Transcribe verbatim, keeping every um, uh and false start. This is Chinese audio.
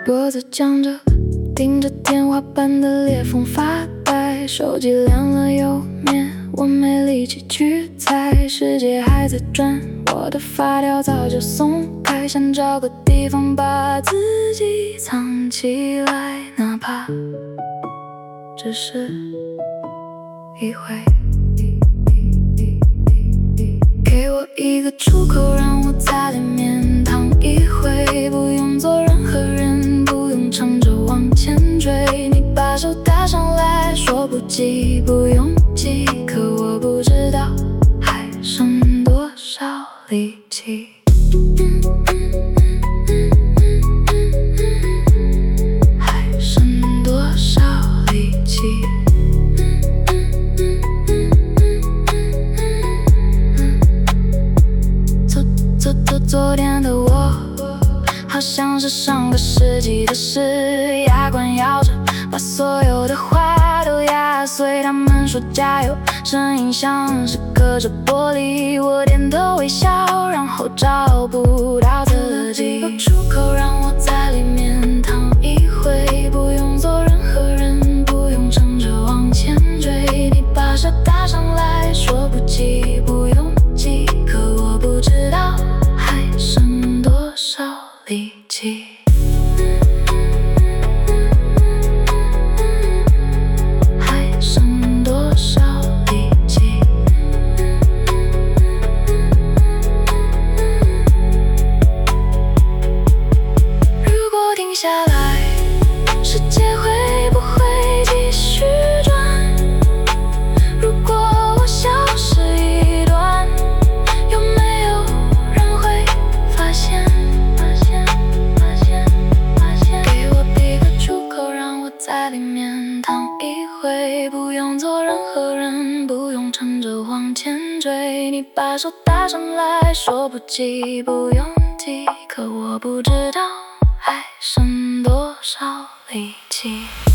脖子僵着，盯着天花板的裂缝发呆，手机亮了又灭，我没力气去猜，世界还在转，我的发条早就松开，想找个地方把自己藏起来，哪怕只是一回。给我一个出口，让我在里面躺一回，不用做任何人，不用撑着往前追。你把手搭上来，说不急不用急，可我不知道还剩多少力气。还剩多少力气？昨天的我，好像是上个世纪的事，牙关咬着，把所有的话都压碎。他们说加油，声音像是隔着玻璃。我点头微笑，然后找不到自己。有出口让我在里面躺一回，不用做任何人，不用撑着往前追。你把手搭上来，说不急不用急，可我不知道还剩多少力气。还剩多少力气？如果停下来，世界会不会继续转？如果我消失一段，有没有人会发现？发现，发现，发现。给我一个出口，让我在里面躺一回，不用做任何人，不用撑着往前追。你把手搭上来，说不急不用急，可我不知道还剩多少力气。